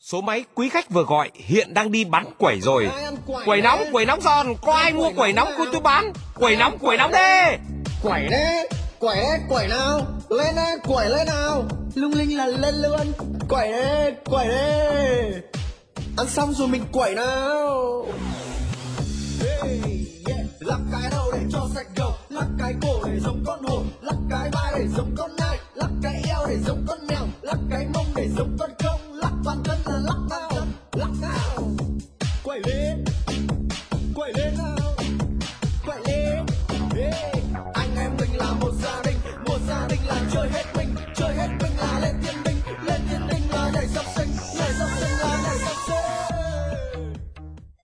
Số máy quý khách vừa gọi hiện đang đi bắn quẩy rồi. Quẩy nóng giòn, có ai mua quẩy nóng của tôi bán? Quẩy nóng đi. Quẩy đấy, quẩy nào, lên đấy, quẩy lên nào, lung linh là lên luôn. Quẩy đấy, ăn xong rồi mình quẩy nào. Hey, yeah. Lắc cái đầu để cho sạch đầu, lắc cái cổ để giống con hổ, lắc cái vai để giống con nai, lắc cái eo để giống con mèo, lắc cái mông